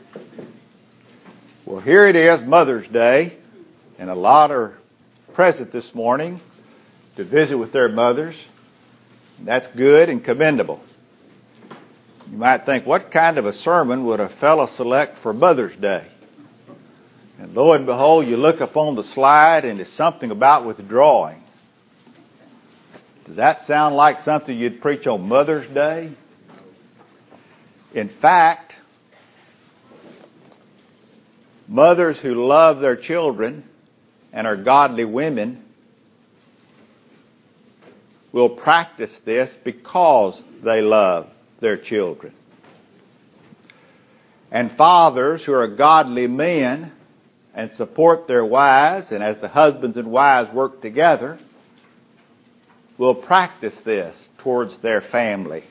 Well, here it is, Mother's Day, and a lot are present this morning to visit with their mothers. That's good and commendable. You might think, what kind of a sermon would a fellow select for Mother's Day? And lo and behold, you look up on the slide and it's something about withdrawing. Does that sound like something you'd preach on Mother's Day? In fact, mothers who love their children and are godly women will practice this because they love their children. And fathers who are godly men and support their wives, and as the husbands and wives work together, will practice this towards their family.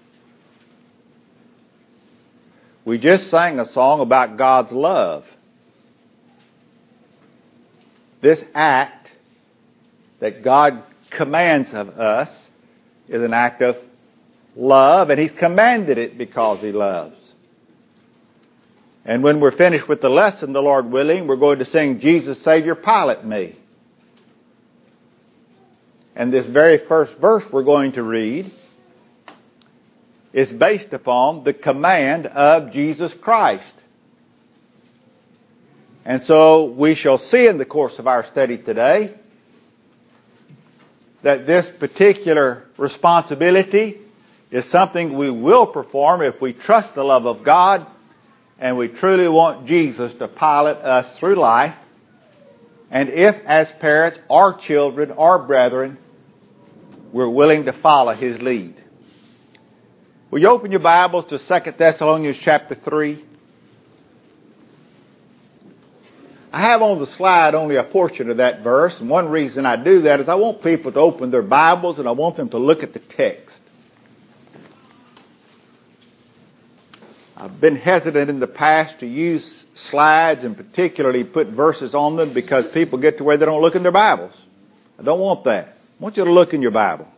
We just sang a song about God's love. This act that God commands of us is an act of love, and He's commanded it because He loves. And when we're finished with the lesson, the Lord willing, we're going to sing, Jesus, Savior, Pilot Me. And this very first verse we're going to read is based upon the command of Jesus Christ. And so we shall see in the course of our study today that this particular responsibility is something we will perform if we trust the love of God and we truly want Jesus to pilot us through life, and if as parents or children or brethren we're willing to follow His lead. Will you open your Bibles to 2 Thessalonians chapter 3? I have on the slide only a portion of that verse, and one reason I do that is I want people to open their Bibles and I want them to look at the text. I've been hesitant in the past to use slides and particularly put verses on them because people get to where they don't look in their Bibles. I don't want that. I want you to look in your Bible.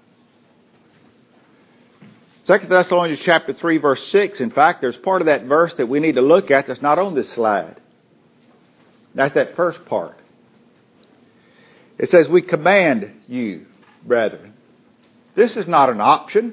2 Thessalonians chapter 3 verse 6, in fact, there's part of that verse that we need to look at that's not on this slide. That's that first part. It says, we command you, brethren. This is not an option.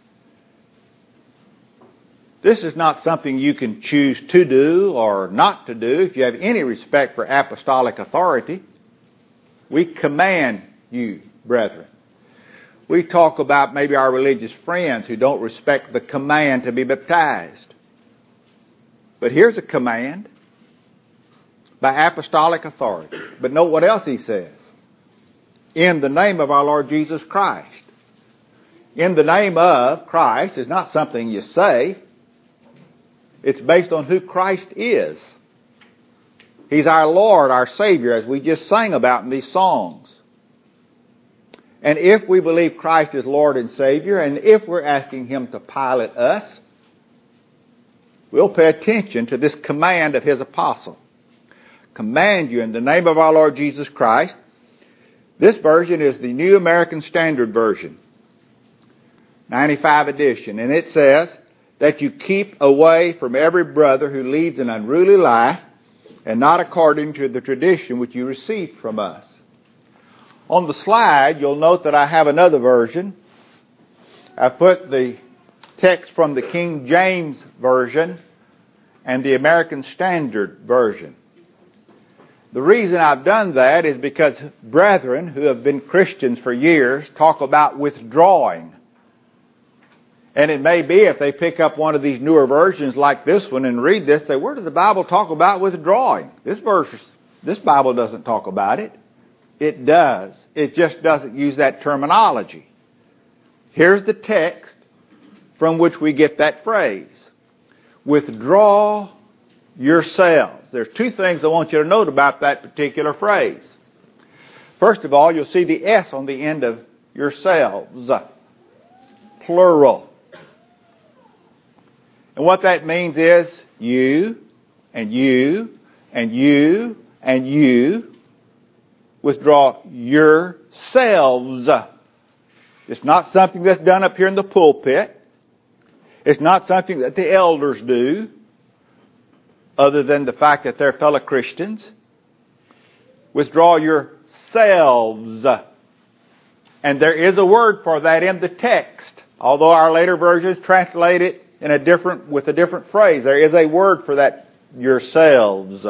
This is not something you can choose to do or not to do if you have any respect for apostolic authority. We command you, brethren. We talk about maybe our religious friends who don't respect the command to be baptized. But here's a command by apostolic authority. But note what else he says. In the name of our Lord Jesus Christ. In the name of Christ is not something you say. It's based on who Christ is. He's our Lord, our Savior, as we just sang about in these songs. And if we believe Christ is Lord and Savior, and if we're asking Him to pilot us, we'll pay attention to this command of His apostle. Command you in the name of our Lord Jesus Christ. This version is the New American Standard Version, 95 edition. And it says that you keep away from every brother who leads an unruly life and not according to the tradition which you received from us. On the slide, you'll note that I have another version. I put the text from the King James Version and the American Standard Version. The reason I've done that is because brethren who have been Christians for years talk about withdrawing. And it may be if they pick up one of these newer versions like this one and read this, say, where does the Bible talk about withdrawing? This Bible doesn't talk about it. It does. It just doesn't use that terminology. Here's the text from which we get that phrase. Withdraw yourselves. There's two things I want you to note about that particular phrase. First of all, you'll see the S on the end of yourselves. Plural. And what that means is you and you and you and you withdraw yourselves. It's not something that's done up here in the pulpit. It's not something that the elders do. other than the fact that they're fellow Christians. Withdraw yourselves. And there is a word for that in the text. Although our later versions translate it with a different phrase. There is a word for that, yourselves.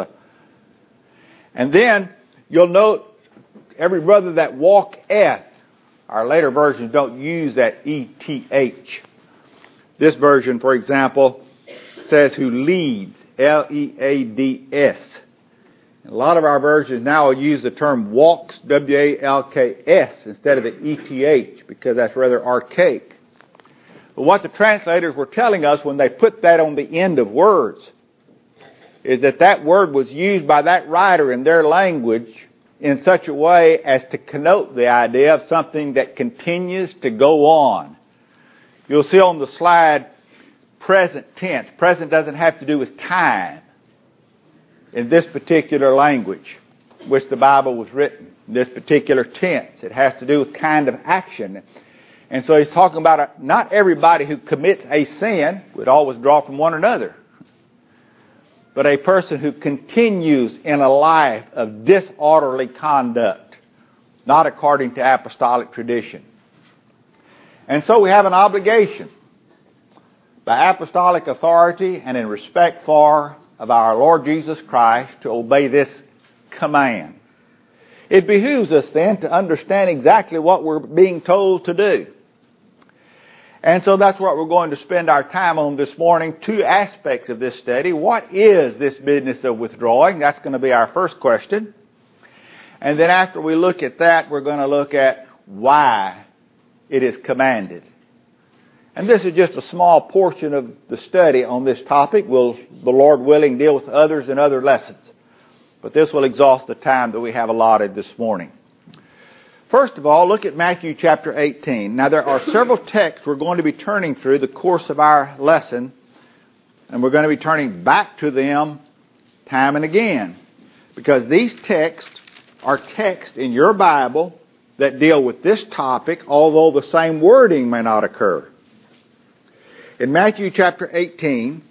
And then you'll note every brother that walketh. Our later versions don't use that ETH. This version, for example, says who leads, Leads. A lot of our versions now will use the term walks, Walks, instead of the ETH, because that's rather archaic. But what the translators were telling us when they put that on the end of words is that word was used by that writer in their language in such a way as to connote the idea of something that continues to go on. You'll see on the slide present tense. Present doesn't have to do with time in this particular language, which the Bible was written, in this particular tense. It has to do with kind of action. And so he's talking about not everybody who commits a sin would always draw from one another, but a person who continues in a life of disorderly conduct, not according to apostolic tradition. And so we have an obligation by apostolic authority and in respect of our Lord Jesus Christ to obey this command. It behooves us then to understand exactly what we're being told to do. And so that's what we're going to spend our time on this morning. Two aspects of this study. What is this business of withdrawing? That's going to be our first question. And then after we look at that, we're going to look at why it is commanded. And this is just a small portion of the study on this topic. We'll, the Lord willing, deal with others in other lessons. But this will exhaust the time that we have allotted this morning. First of all, look at Matthew chapter 18. Now, there are several texts we're going to be turning through the course of our lesson, and we're going to be turning back to them time and again, because these texts are texts in your Bible that deal with this topic, although the same wording may not occur. In Matthew chapter 18,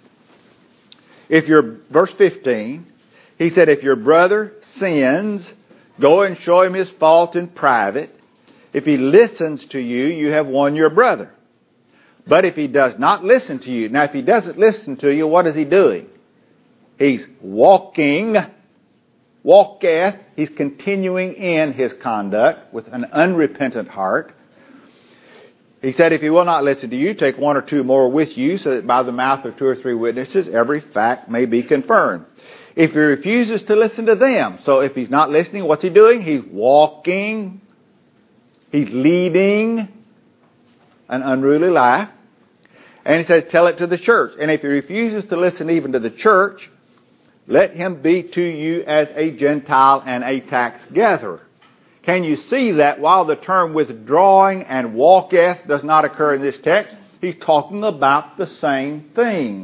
verse 15, he said, if your brother sins, go and show him his fault in private. If he listens to you, you have won your brother. But if he does not listen to you, now if he doesn't listen to you, what is he doing? He's walketh, he's continuing in his conduct with an unrepentant heart. He said, if he will not listen to you, take one or two more with you, so that by the mouth of two or three witnesses, every fact may be confirmed. If he refuses to listen to them, so if he's not listening, what's he doing? He's walking, he's leading an unruly life. And he says, tell it to the church. And if he refuses to listen even to the church, let him be to you as a Gentile and a tax gatherer. Can you see that while the term withdrawing and walketh does not occur in this text, he's talking about the same thing.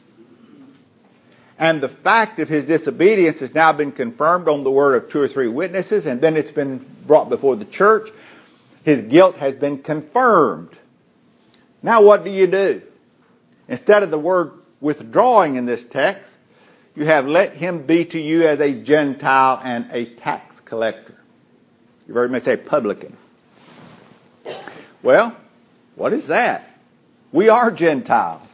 And the fact of his disobedience has now been confirmed on the word of two or three witnesses, and then it's been brought before the church. His guilt has been confirmed. Now what do? Instead of the word withdrawing in this text, you have let him be to you as a Gentile and a tax collector. You've heard me say publican. Well, what is that? We are Gentiles.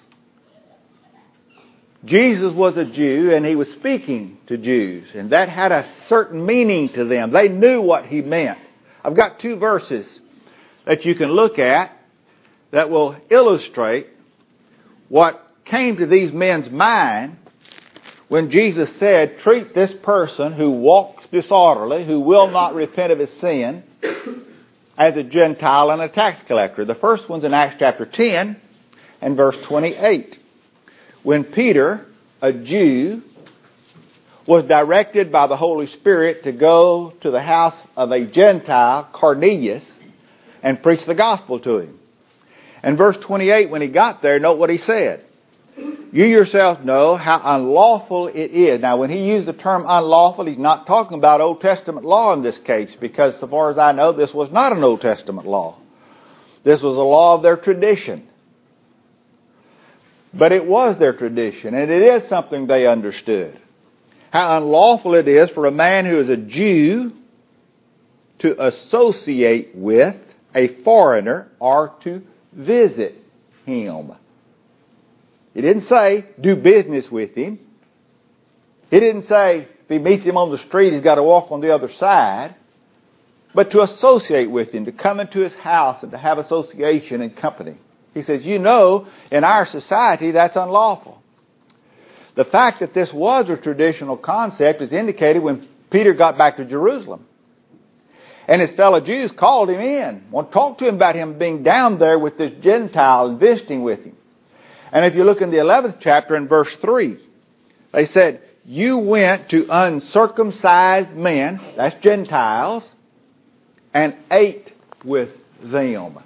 Jesus was a Jew and he was speaking to Jews, and that had a certain meaning to them. They knew what he meant. I've got two verses that you can look at that will illustrate what came to these men's mind when Jesus said, treat this person who walks disorderly, who will not repent of his sin, as a Gentile and a tax collector. The first one's in Acts chapter 10 and verse 28. When Peter, a Jew, was directed by the Holy Spirit to go to the house of a Gentile, Cornelius, and preach the gospel to him. And verse 28, when he got there, note what he said. You yourselves know how unlawful it is. Now, when he used the term unlawful, he's not talking about Old Testament law in this case, because so far as I know, this was not an Old Testament law. This was a law of their tradition. But it was their tradition, and it is something they understood. How unlawful it is for a man who is a Jew to associate with a foreigner or to visit him. He didn't say do business with him. He didn't say if he meets him on the street, he's got to walk on the other side. But to associate with him, to come into his house and to have association and company. He says, in our society, that's unlawful. The fact that this was a traditional concept is indicated when Peter got back to Jerusalem. And his fellow Jews called him in, want to talk to him about him being down there with this Gentile and visiting with him. And if you look in the 11th chapter in verse 3, they said, you went to uncircumcised men, that's Gentiles, and ate with them.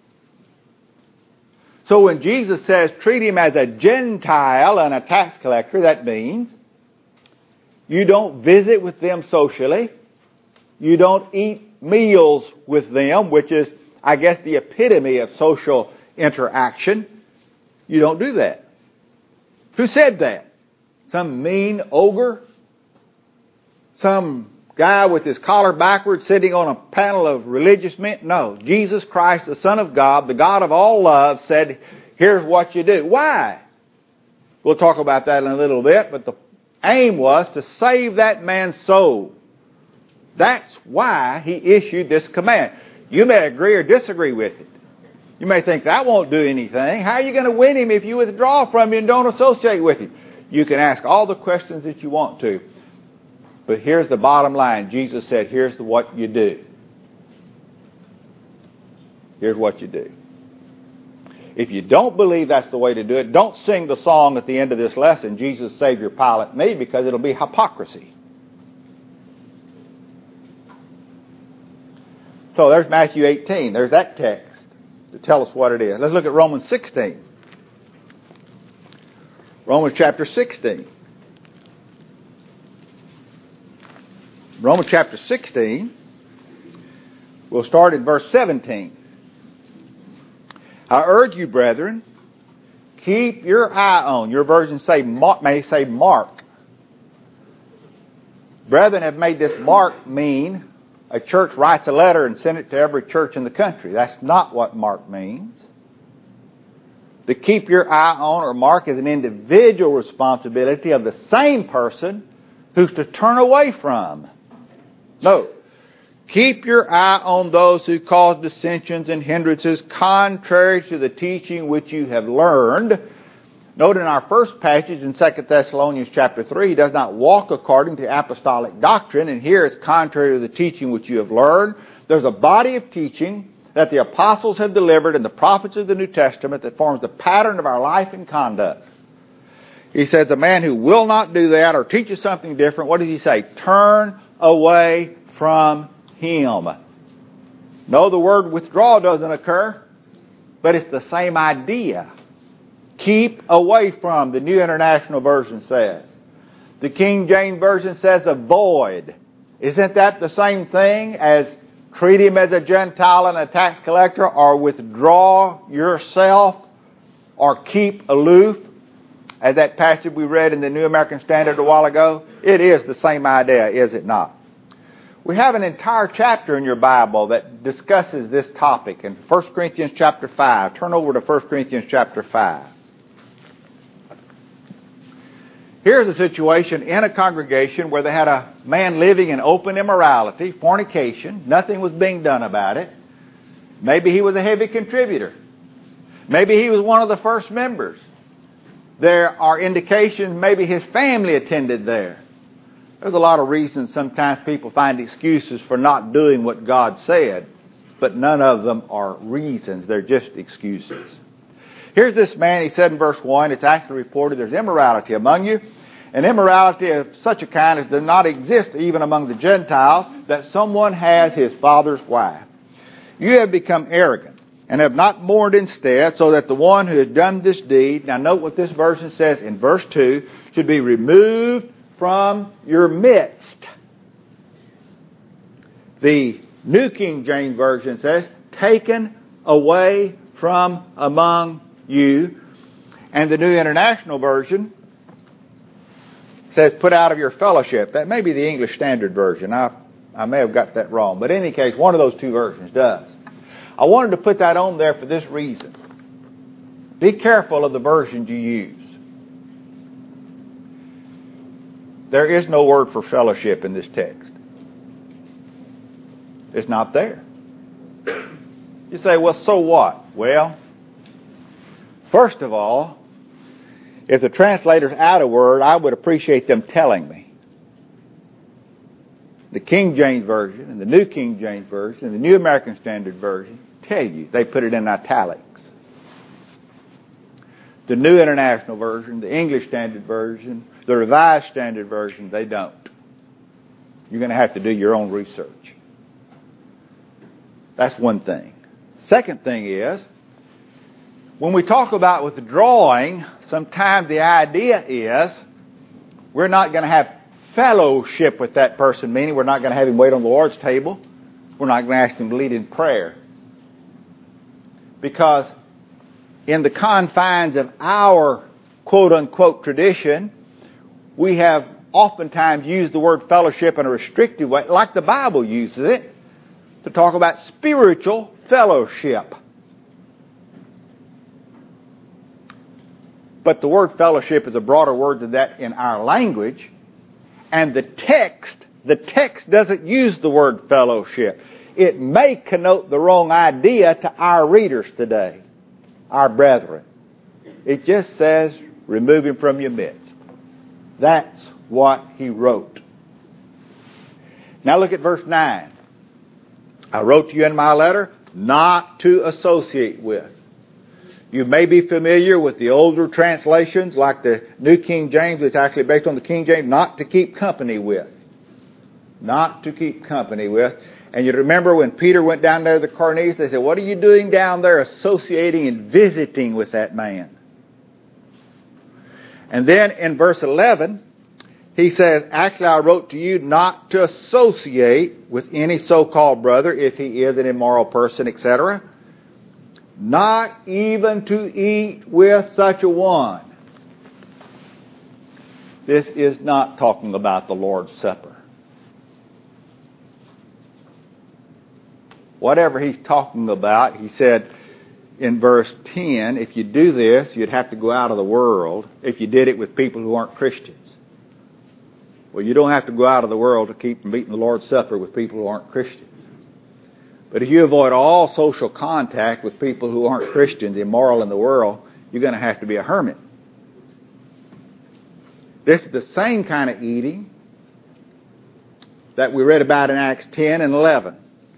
So when Jesus says treat him as a Gentile and a tax collector, that means you don't visit with them socially. You don't eat meals with them, which is, I guess, the epitome of social interaction. You don't do that. Who said that? Some mean ogre? Some guy with his collar backwards sitting on a panel of religious men? No. Jesus Christ, the Son of God, the God of all love, said, here's what you do. Why? We'll talk about that in a little bit, but the aim was to save that man's soul. That's why he issued this command. You may agree or disagree with it. You may think that won't do anything. How are you going to win him if you withdraw from him and don't associate with him? You can ask all the questions that you want to. But here's the bottom line. Jesus said, here's what you do. Here's what you do. If you don't believe that's the way to do it, don't sing the song at the end of this lesson, Jesus, Savior, Pilot Me, because it'll be hypocrisy. So there's Matthew 18. There's that text to tell us what it is. Let's look at Romans 16. Romans chapter 16. Romans chapter 16. We'll start at verse 17. I urge you, brethren, keep your eye on. Your version may say mark. Brethren have made this mark mean a church writes a letter and sends it to every church in the country. That's not what mark means. To keep your eye on or mark is an individual responsibility of the same person who's to turn away from. No. Keep your eye on those who cause dissensions and hindrances contrary to the teaching which you have learned. Note in our first passage in 2 Thessalonians chapter 3, he does not walk according to apostolic doctrine, and here it's contrary to the teaching which you have learned. There's a body of teaching that the apostles have delivered and the prophets of the New Testament that forms the pattern of our life and conduct. He says the man who will not do that or teaches something different, what does he say? Turn away from him. No, the word withdraw doesn't occur, but it's the same idea. Keep away from, the New International Version says. The King James Version says avoid. Isn't that the same thing as treat him as a Gentile and a tax collector, or withdraw yourself, or keep aloof? As that passage we read in the New American Standard a while ago, it is the same idea, is it not? We have an entire chapter in your Bible that discusses this topic in 1 Corinthians chapter 5. Turn over to 1 Corinthians chapter 5. Here's a situation in a congregation where they had a man living in open immorality, fornication. Nothing was being done about it. Maybe he was a heavy contributor. Maybe he was one of the first members. There are indications maybe his family attended there. There's a lot of reasons sometimes people find excuses for not doing what God said, but none of them are reasons. They're just excuses. Here's this man, he said in verse 1, it's actually reported there's immorality among you, and immorality of such a kind as does not exist even among the Gentiles, that someone has his father's wife. You have become arrogant, and have not mourned instead, so that the one who has done this deed, now note what this version says in verse 2, should be removed from your midst. The New King James Version says, taken away from among you. And the New International Version says, put out of your fellowship. That may be the English Standard Version. I may have got that wrong. But in any case, one of those two versions does. I wanted to put that on there for this reason. Be careful of the versions you use. There is no word for fellowship in this text. It's not there. You say, well, so what? Well, first of all, if the translator's out a word, I would appreciate them telling me. The King James Version and the New King James Version and the New American Standard Version tell you. They put it in italics. The New International Version, the English Standard Version, the Revised Standard Version, they don't. You're going to have to do your own research. That's one thing. Second thing is, when we talk about withdrawing, sometimes the idea is we're not going to have fellowship with that person, meaning we're not going to have him wait on the Lord's table. We're not going to ask him to lead in prayer. Because in the confines of our quote-unquote tradition, we have oftentimes used the word fellowship in a restrictive way, like the Bible uses it, to talk about spiritual fellowship. But the word fellowship is a broader word than that in our language. And the text doesn't use the word fellowship. It may connote the wrong idea to our readers today, our brethren. It just says, remove him from your midst. That's what he wrote. Now look at verse 9. I wrote to you in my letter not to associate with. You may be familiar with the older translations like the New King James. It's actually based on the King James. Not to keep company with. Not to keep company with. And you remember when Peter went down there to Cornelius, they said, what are you doing down there associating and visiting with that man? And then in verse 11, he says, actually I wrote to you not to associate with any so-called brother if he is an immoral person, etc. Not even to eat with such a one. This is not talking about the Lord's Supper. Whatever he's talking about, he said in verse 10, if you do this, you'd have to go out of the world if you did it with people who aren't Christians. Well, you don't have to go out of the world to keep from eating the Lord's Supper with people who aren't Christians. But if you avoid all social contact with people who aren't Christians, immoral in the world, you're going to have to be a hermit. This is the same kind of eating that we read about in Acts 10 and 11.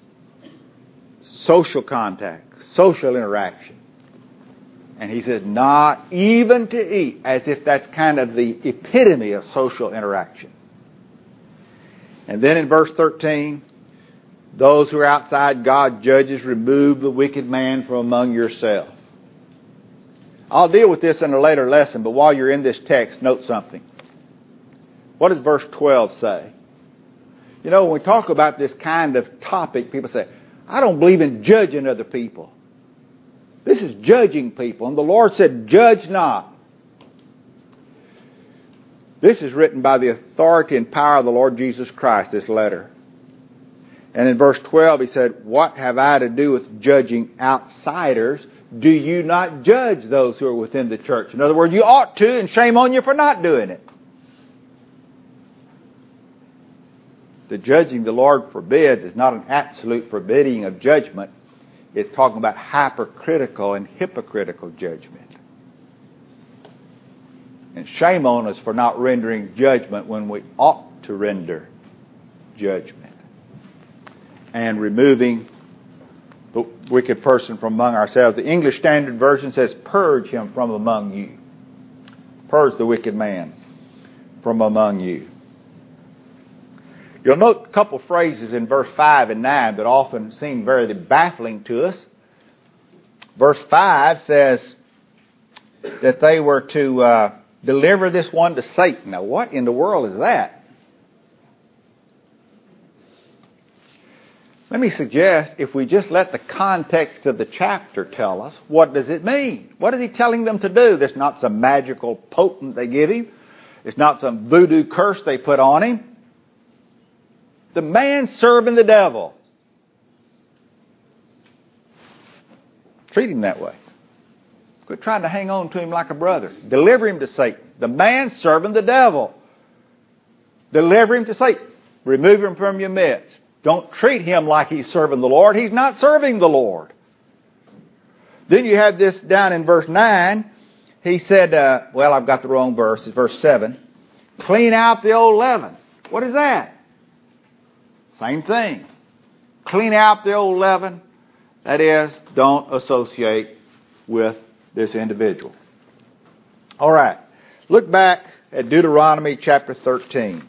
Social contact, social interaction. And he says, not even to eat, as if that's kind of the epitome of social interaction. And then in verse 13, those who are outside God judges, remove the wicked man from among yourself. I'll deal with this in a later lesson, but while you're in this text, note something. What does verse 12 say? You know, when we talk about this kind of topic, people say, I don't believe in judging other people. This is judging people. And the Lord said, judge not. This is written by the authority and power of the Lord Jesus Christ, this letter. And in verse 12 he said, what have I to do with judging outsiders? Do you not judge those who are within the church? In other words, you ought to, and shame on you for not doing it. The judging the Lord forbids is not an absolute forbidding of judgment. It's talking about hypercritical and hypocritical judgment. And shame on us for not rendering judgment when we ought to render judgment. And removing the wicked person from among ourselves. The English Standard Version says, purge him from among you. Purge the wicked man from among you. You'll note a couple phrases in verse 5 and 9 that often seem very baffling to us. Verse 5 says that they were to deliver this one to Satan. Now, what in the world is that? Let me suggest, if we just let the context of the chapter tell us, what does it mean? What is he telling them to do? There's not some magical potent they give him. It's not some voodoo curse they put on him. The man serving the devil. Treat him that way. Quit trying to hang on to him like a brother. Deliver him to Satan. The man serving the devil. Deliver him to Satan. Remove him from your midst. Don't treat him like he's serving the Lord. He's not serving the Lord. Then you have this down in verse 9. He said, I've got the wrong verse. It's verse 7. Clean out the old leaven. What is that? Same thing. Clean out the old leaven. That is, don't associate with this individual. All right. Look back at Deuteronomy chapter 13.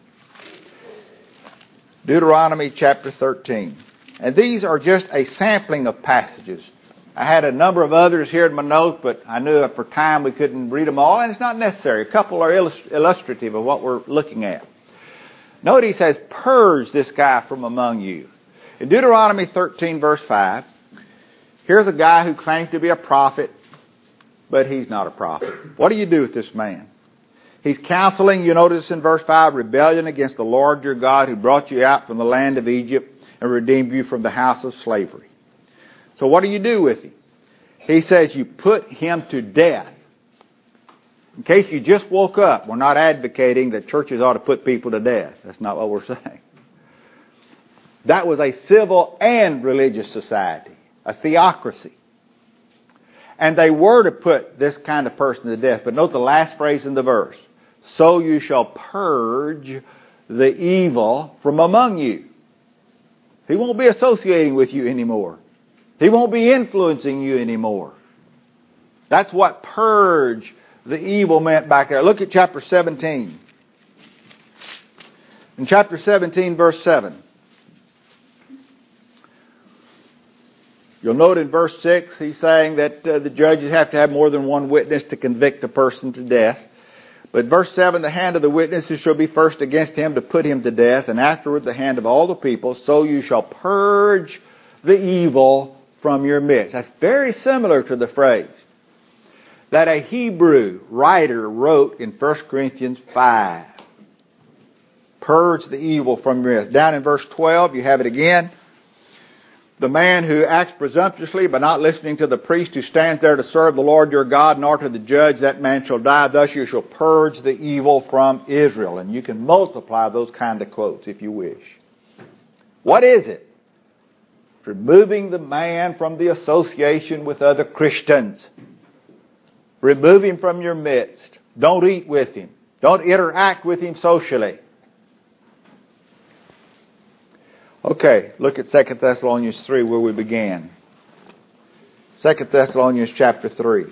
Deuteronomy chapter 13. And these are just a sampling of passages. I had a number of others here in my notes, but I knew that for time we couldn't read them all, and it's not necessary. A couple are illustrative of what we're looking at. Note he says, purge this guy from among you. In Deuteronomy 13, verse 5, here's a guy who claims to be a prophet, but he's not a prophet. What do you do with this man? He's counseling, you notice in verse 5, rebellion against the Lord your God who brought you out from the land of Egypt and redeemed you from the house of slavery. So what do you do with him? He says you put him to death. In case you just woke up, we're not advocating that churches ought to put people to death. That's not what we're saying. That was a civil and religious society, a theocracy. And they were to put this kind of person to death. But note the last phrase in the verse. So you shall purge the evil from among you. He won't be associating with you anymore. He won't be influencing you anymore. That's what purge the evil meant back there. Look at chapter 17. In chapter 17, verse 7. You'll note in verse 6, he's saying that the judges have to have more than one witness to convict a person to death. But verse 7, the hand of the witnesses shall be first against him to put him to death, and afterward the hand of all the people, so you shall purge the evil from your midst. That's very similar to the phrase that a Hebrew writer wrote in 1 Corinthians 5. Purge the evil from your midst. Down in verse 12, you have it again. The man who acts presumptuously by not listening to the priest who stands there to serve the Lord your God, nor to the judge, that man shall die. Thus you shall purge the evil from Israel. And you can multiply those kind of quotes if you wish. What is it? Removing the man from the association with other Christians. Remove him from your midst. Don't eat with him. Don't interact with him socially. Okay, look at 2 Thessalonians 3 where we began. 2 Thessalonians chapter 3.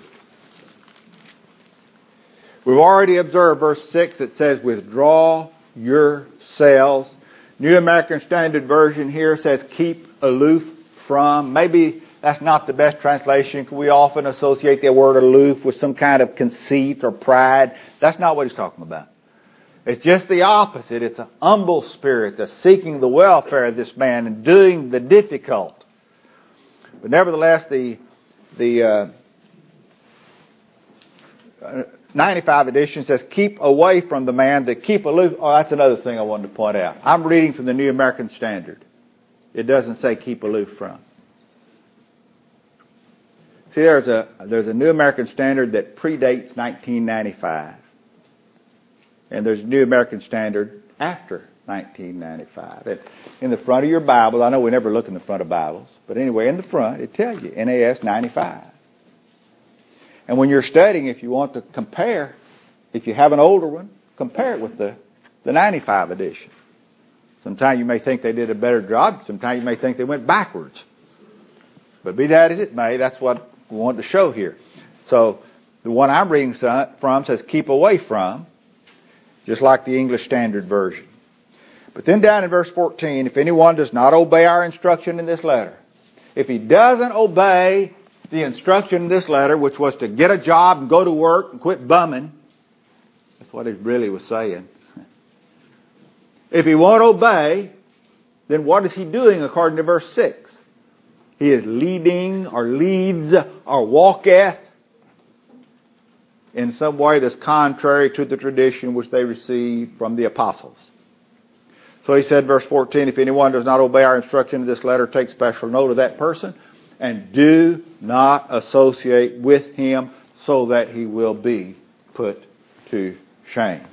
We've already observed verse 6 that says, withdraw yourselves. New American Standard Version here says, keep aloof from. Maybe that's not the best translation. We often associate the word aloof with some kind of conceit or pride. That's not what he's talking about. It's just the opposite. It's an humble spirit that's seeking the welfare of this man and doing the difficult. But nevertheless, the 95 edition says, keep away from the man, that keep aloof. Oh, that's another thing I wanted to point out. I'm reading from the New American Standard. It doesn't say keep aloof from. See, there's a New American Standard that predates 1995. And there's a New American Standard after 1995. And in the front of your Bible, I know we never look in the front of Bibles, but anyway, in the front, it tells you NAS 95. And when you're studying, if you want to compare, if you have an older one, compare it with the 95 edition. Sometimes you may think they did a better job. Sometimes you may think they went backwards. But be that as it may, that's what we want to show here. So the one I'm reading from says keep away from, just like the English Standard Version. But then down in verse 14, if anyone does not obey our instruction in this letter, if he doesn't obey the instruction in this letter, which was to get a job and go to work and quit bumming, that's what he really was saying. If he won't obey, then what is he doing according to verse 6? He is leading or leads or walketh in some way that's contrary to the tradition which they received from the apostles. So he said, verse 14, if anyone does not obey our instruction in this letter, take special note of that person and do not associate with him so that he will be put to shame.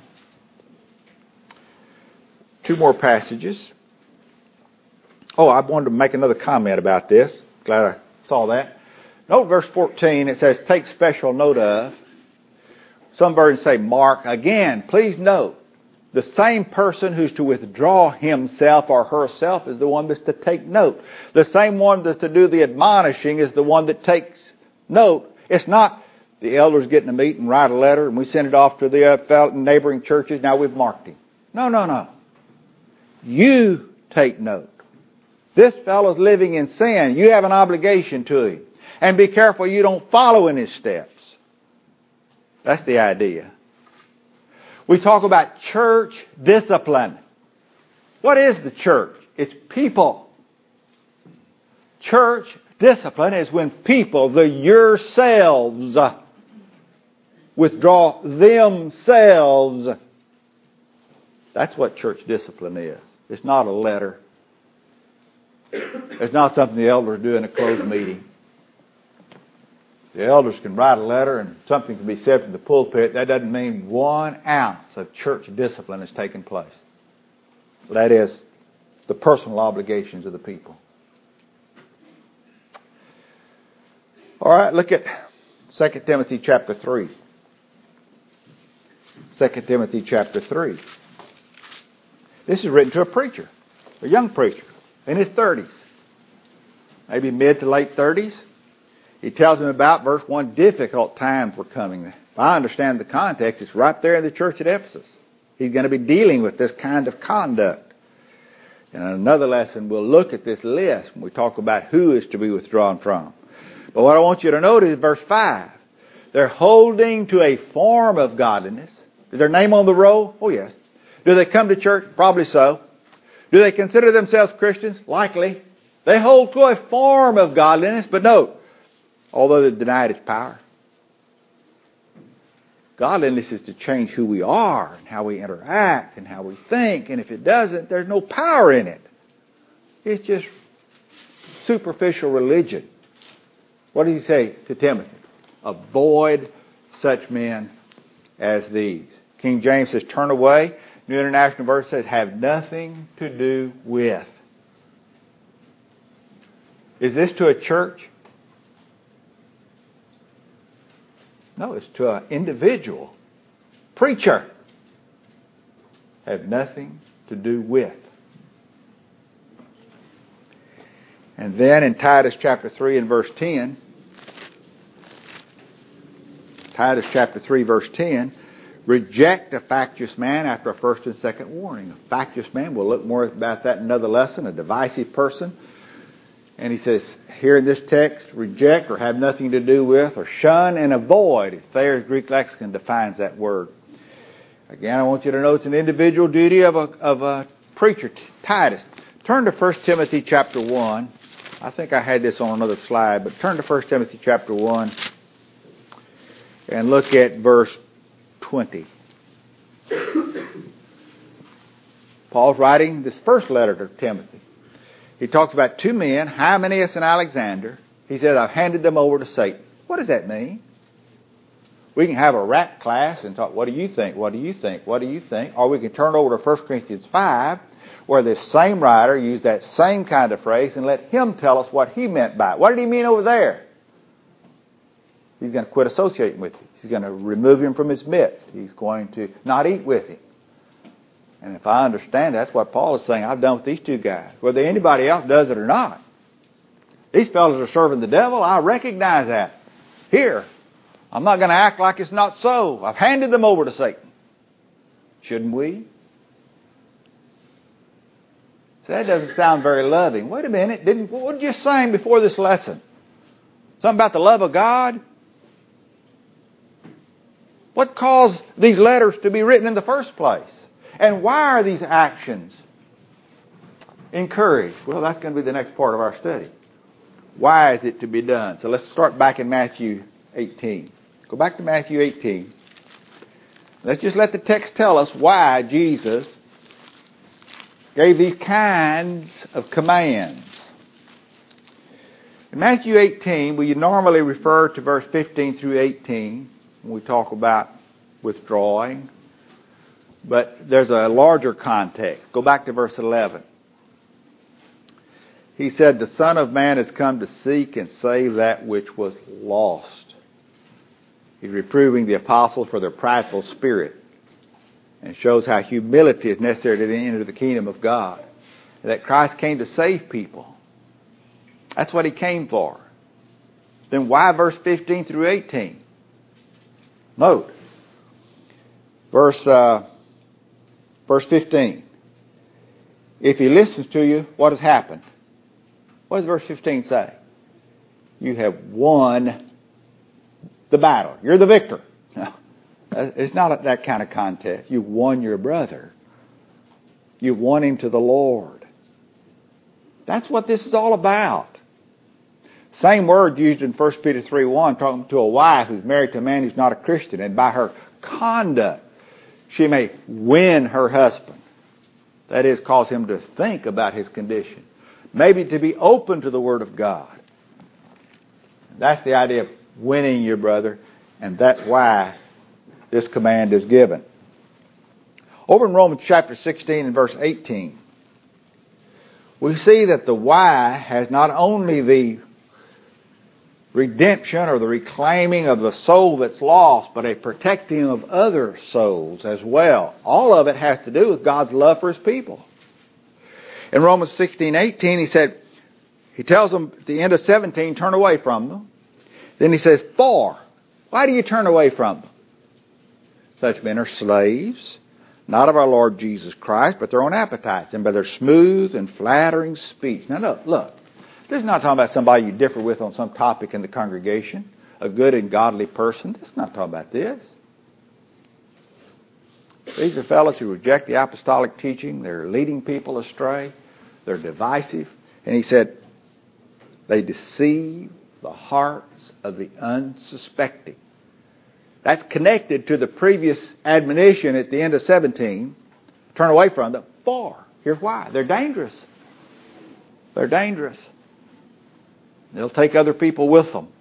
Two more passages. Oh, I wanted to make another comment about this. Glad I saw that. Note verse 14, it says, take special note of. Some versions say mark. Again, please note, the same person who's to withdraw himself or herself is the one that's to take note. The same one that's to do the admonishing is the one that takes note. It's not the elders getting to meet and write a letter and we send it off to the neighboring churches. Now we've marked him. No. You take note. This fellow's living in sin. You have an obligation to him. And be careful you don't follow in his steps. That's the idea. We talk about church discipline. What is the church? It's people. Church discipline is when people, the yourselves, withdraw themselves. That's what church discipline is. It's not a letter. It's not something the elders do in a closed meeting. The elders can write a letter and something can be said from the pulpit. That doesn't mean 1 ounce of church discipline has taken place. That is the personal obligations of the people. All right, look at 2 Timothy chapter 3. 2 Timothy chapter 3. This is written to a preacher, a young preacher, in his 30s, maybe mid to late 30s. He tells him about, verse 1, difficult times were coming. If I understand the context, it's right there in the church at Ephesus. He's going to be dealing with this kind of conduct. And in another lesson, we'll look at this list when we talk about who is to be withdrawn from. But what I want you to notice is verse 5. They're holding to a form of godliness. Is their name on the roll? Oh, yes. Do they come to church? Probably so. Do they consider themselves Christians? Likely. They hold to a form of godliness, but note, although they denied its power. Godliness is to change who we are and how we interact and how we think. And if it doesn't, there's no power in it. It's just superficial religion. What does he say to Timothy? Avoid such men as these. King James says, turn away. New International Version says, have nothing to do with. Is this to a church? No, it's to an individual. Preacher. Have nothing to do with. And then in Titus chapter 3 and verse 10, Titus chapter 3 verse 10, reject a factious man after a first and second warning. A factious man, we'll look more about that in another lesson, a divisive person. And he says, here in this text, reject or have nothing to do with or shun and avoid. Thayer's Greek lexicon defines that word. Again, I want you to know it's an individual duty of a preacher, Titus. Turn to 1 Timothy chapter 1. I think I had this on another slide, but turn to 1 Timothy chapter 1 and look at verse 20. Paul's writing this first letter to Timothy. He talks about two men, Hymenaeus and Alexander. He said, I've handed them over to Satan. What does that mean? We can have a rat class and talk, what do you think? What do you think? What do you think? Or we can turn over to 1 Corinthians 5, where this same writer used that same kind of phrase and let him tell us what he meant by it. What did he mean over there? He's going to quit associating with him. He's going to remove him from his midst. He's going to not eat with him. And if I understand, that's what Paul is saying. I've done with these two guys. Whether anybody else does it or not. These fellows are serving the devil. I recognize that. Here, I'm not going to act like it's not so. I've handed them over to Satan. Shouldn't we? So that doesn't sound very loving. Wait a minute. What did you say before this lesson? Something about the love of God? What caused these letters to be written in the first place? And why are these actions? encouraged. Well, that's going to be the next part of our study. Why is it to be done? So let's start back in Matthew 18. Go back to Matthew 18. Let's just let the text tell us why Jesus gave these kinds of commands. In Matthew 18, we normally refer to verse 15 through 18 when we talk about withdrawing. But there's a larger context. Go back to verse 11. He said, the Son of Man has come to seek and save that which was lost. He's reproving the apostles for their prideful spirit and shows how humility is necessary to enter the kingdom of God. And that Christ came to save people. That's what He came for. Then why verse 15 through 18? Note, verse 15. If He listens to you, what has happened? What does verse 15 say? You have won the battle. You're the victor. No, it's not that kind of contest. You've won your brother. You've won him to the Lord. That's what this is all about. Same word used in 1 Peter 3:1, talking to a wife who's married to a man who's not a Christian, and by her conduct she may win her husband. That is, cause him to think about his condition. Maybe to be open to the Word of God. That's the idea of winning your brother, and that's why this command is given. Over in Romans chapter 16 and verse 18, we see that the why has not only the redemption or the reclaiming of the soul that's lost, but a protecting of other souls as well. All of it has to do with God's love for His people. In Romans 16:18, he tells them at the end of 17, turn away from them. Then he says, why do you turn away from them? Such men are slaves, not of our Lord Jesus Christ, but their own appetites, and by their smooth and flattering speech. Now look, this is not talking about somebody you differ with on some topic in the congregation, a good and godly person. This is not talking about this. These are fellows who reject the apostolic teaching. They're leading people astray. They're divisive. And he said, they deceive the hearts of the unsuspecting. That's connected to the previous admonition at the end of 17. Turn away from them. Here's why. They're dangerous. They're dangerous. They'll take other people with them.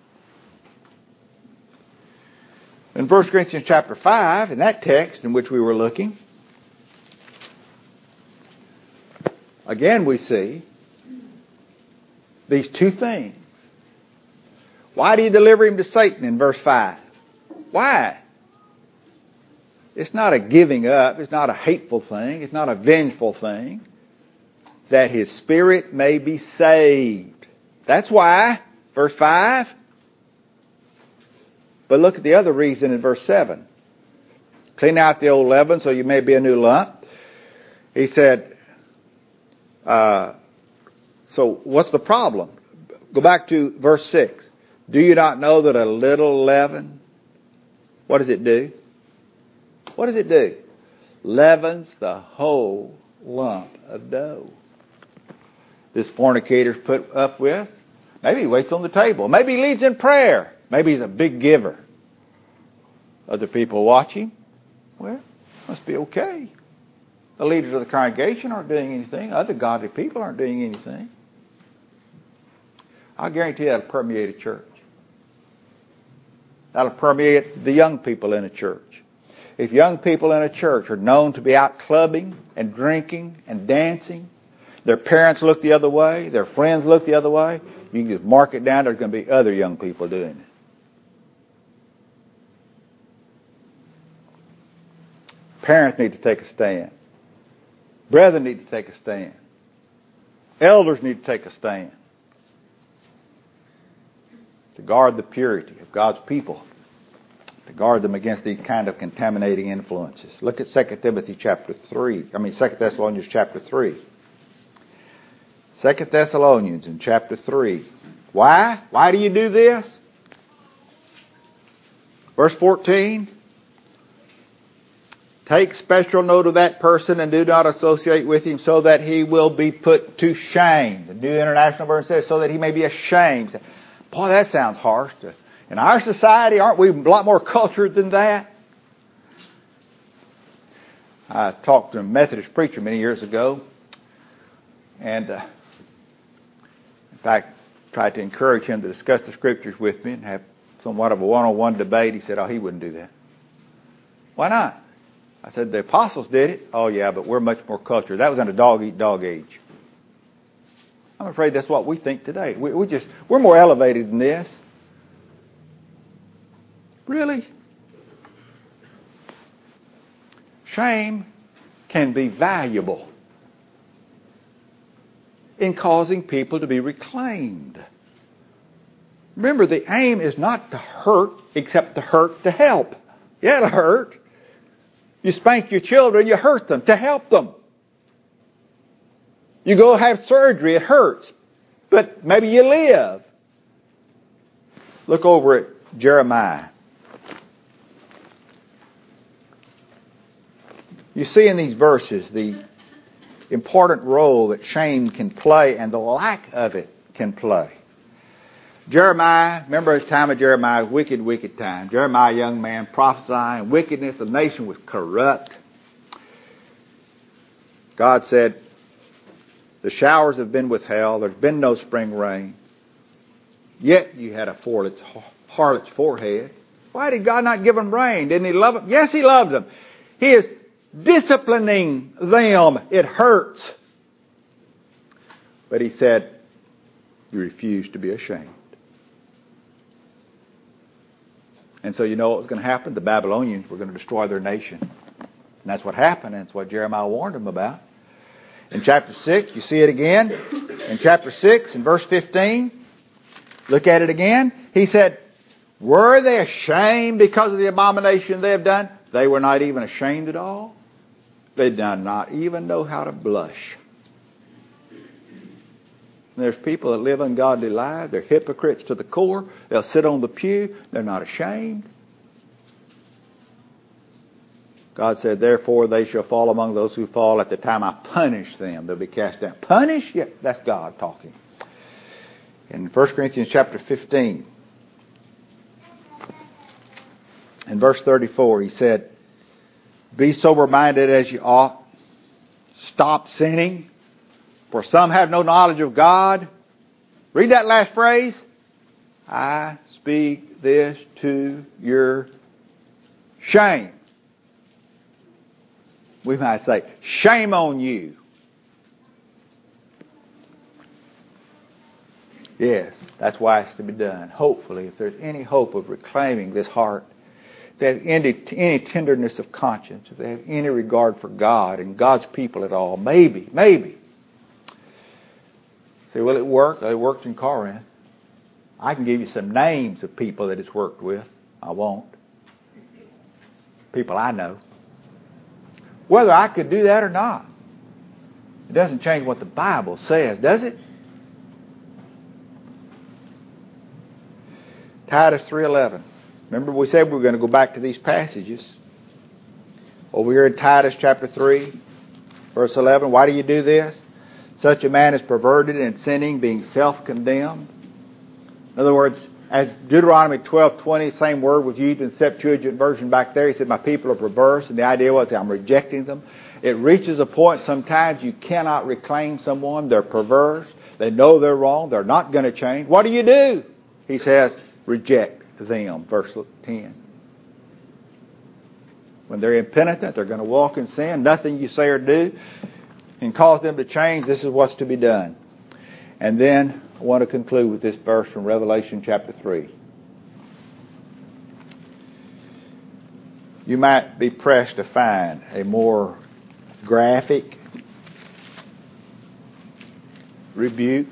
In 1 Corinthians chapter 5, in that text in which we were looking, again we see these two things. Why do you deliver him to Satan in verse 5? Why? It's not a giving up. It's not a hateful thing. It's not a vengeful thing. That his spirit may be saved. That's why. Verse 5. But look at the other reason in verse 7. Clean out the old leaven so you may be a new lump. He said, so what's the problem? Go back to verse 6. Do you not know that a little leaven, what does it do? What does it do? Leavens the whole lump of dough. This fornicator's put up with. Maybe he waits on the table. Maybe he leads in prayer. Maybe he's a big giver. Other people watch him. Well, must be okay. The leaders of the congregation aren't doing anything. Other godly people aren't doing anything. I guarantee that'll permeate a church. That'll permeate the young people in a church. If young people in a church are known to be out clubbing and drinking and dancing, their parents look the other way, their friends look the other way, you can just mark it down. There's going to be other young people doing it. Parents need to take a stand. Brethren need to take a stand. Elders need to take a stand to guard the purity of God's people, to guard them against these kind of contaminating influences. Look at 2 Thessalonians chapter 3. 2 Thessalonians in chapter 3. Why? Why do you do this? Verse 14 Take special note of that person and do not associate with him so that he will be put to shame. The New International Version says so that he may be ashamed. Boy, that sounds harsh. In our society, aren't we a lot more cultured than that? I talked to a Methodist preacher many years ago, and in fact, tried to encourage him to discuss the Scriptures with me and have somewhat of a one-on-one debate. He said, oh, he wouldn't do that. Why not? I said, the apostles did it. Oh, yeah, but we're much more cultured. That was in a dog-eat-dog age. I'm afraid that's what we think today. We're more elevated than this. Really? Shame can be valuable in causing people to be reclaimed. Remember, the aim is not to hurt, except to hurt to help. Yeah, it'll hurt. You spank your children, you hurt them to help them. You go have surgery, it hurts. But maybe you live. Look over at Jeremiah. You see in these verses the important role that shame can play and the lack of it can play. Jeremiah, remember the time of Jeremiah, wicked, wicked time. Jeremiah, a young man, prophesying wickedness. The nation was corrupt. God said, the showers have been withheld. There's been no spring rain. Yet you had a harlot's forehead. Why did God not give them rain? Didn't He love them? Yes, He loved them. He is disciplining them. It hurts. But He said, you refuse to be ashamed. And so you know what was going to happen? The Babylonians were going to destroy their nation. And that's what happened. And that's what Jeremiah warned them about. In chapter 6, you see it again. In chapter 6, in verse 15, look at it again. He said, were they ashamed because of the abomination they have done? They were not even ashamed at all. They did not even know how to blush. There's people that live ungodly lives. They're hypocrites to the core. They'll sit on the pew. They're not ashamed. God said, therefore they shall fall among those who fall. At the time I punish them, they'll be cast down. Punish? Yeah, that's God talking. In 1 Corinthians chapter 15, in verse 34, he said, be sober-minded as you ought. Stop sinning. For some have no knowledge of God. Read that last phrase. I speak this to your shame. We might say, shame on you. Yes, that's why it's to be done. Hopefully, if there's any hope of reclaiming this heart, if they have any tenderness of conscience, if they have any regard for God and God's people at all, maybe. Say, well, it worked. It worked in Corinth. I can give you some names of people that it's worked with. I won't. People I know. Whether I could do that or not, it doesn't change what the Bible says, does it? Titus 3:11. Remember we said we were going to go back to these passages. Over here in Titus chapter 3, verse 11. Why do you do this? Such a man is perverted and sinning, being self-condemned. In other words, as Deuteronomy 12:20, same word was used in the Septuagint version back there. He said, my people are perverse. And the idea was, I'm rejecting them. It reaches a point sometimes you cannot reclaim someone. They're perverse. They know they're wrong. They're not going to change. What do? He says, reject them. Verse 10. When they're impenitent, they're going to walk in sin. Nothing you say or do can cause them to change. This is what's to be done. And then I want to conclude with this verse from Revelation chapter 3. You might be pressed to find a more graphic rebuke.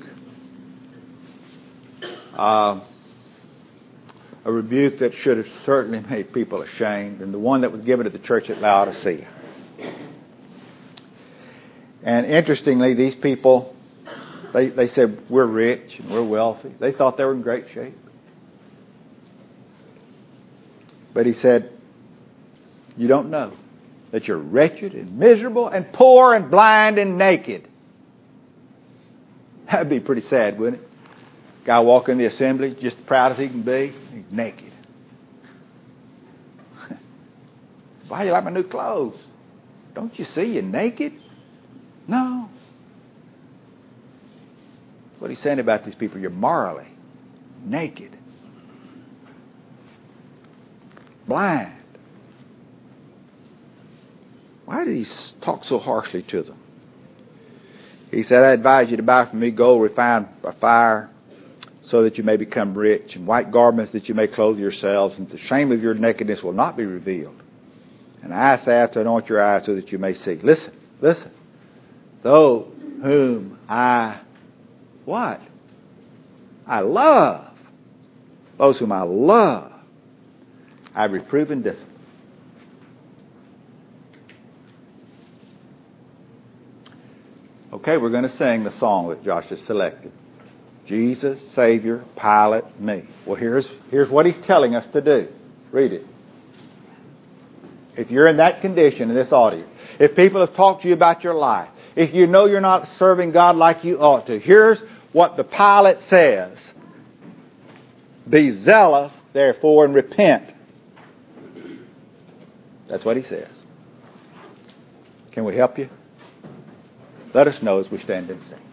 A rebuke that should have certainly made people ashamed, and the one that was given to the church at Laodicea. And interestingly, these people, they said, we're rich and we're wealthy. They thought they were in great shape. But he said, you don't know. that you're wretched and miserable and poor and blind and naked. That'd be pretty sad, wouldn't it? Guy walking in the assembly, just as proud as he can be, he's naked. Why you like my new clothes? Don't you see you're naked? No. That's what he's saying about these people. You're morally naked. Blind. Why did he talk so harshly to them? He said, I advise you to buy from me gold refined by fire, so that you may become rich, and white garments that you may clothe yourselves, and the shame of your nakedness will not be revealed. And eye salve to anoint your eyes so that you may see. Listen. Those whom I, what? I love. Those whom I love, I reprove and discipline. Okay, we're going to sing the song that Josh has selected. Jesus, Savior, Pilot, me. Well, here's what he's telling us to do. Read it. If you're in that condition in this audience, if people have talked to you about your life, if you know you're not serving God like you ought to, here's what the Pilot says. Be zealous, therefore, and repent. That's what he says. Can we help you? Let us know as we stand and sing.